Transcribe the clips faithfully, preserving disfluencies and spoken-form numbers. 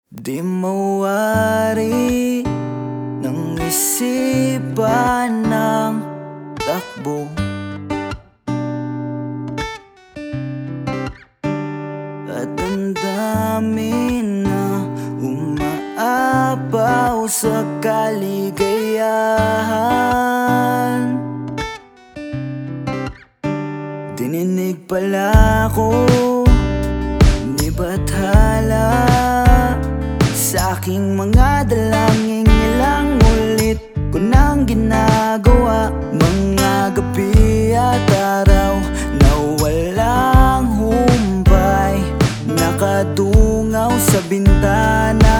Di mawari ng isipan ng takbo, at ang dami na umaapaw sa kaligayahan. Dininig pala ko ni bathala sa aking mga dalangin. Ilang ulit ko nang ginagawa, mga gabi at araw na walang humpay, nakadungaw sa bintana.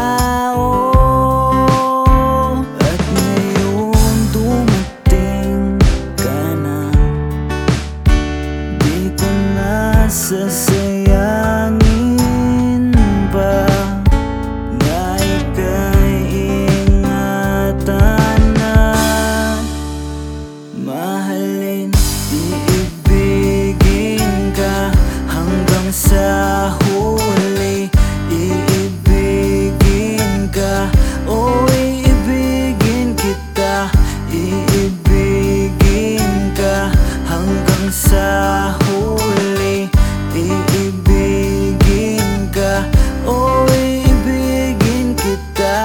Oh, at ngayon dumating ka na, di ko na sasayangin pa na ika'y ingatan na. Mahalin, iibigin ka hanggang sa huli. Iibigin ka, o iibigin kita. Iibigin ka hanggang sa huli. Iibigin ka, o iibigin kita.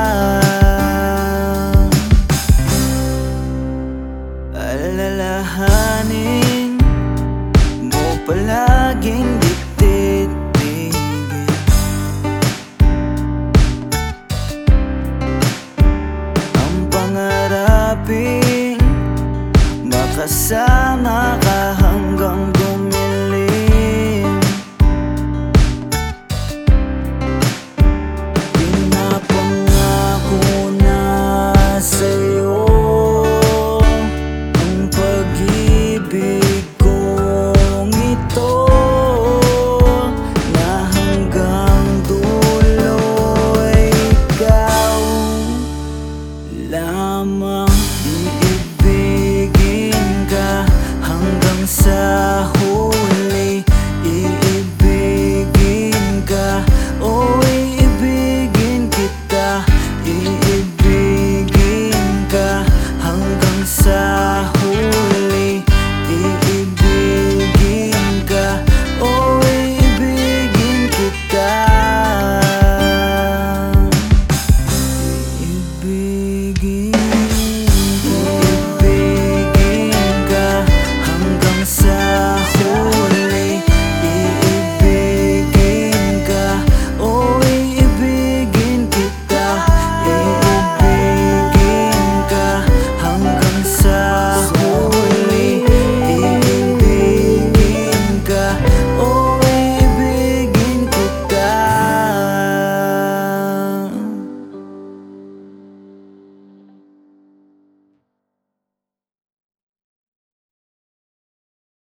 Alalahanin mo palaging di titigil ang pangaraping makasama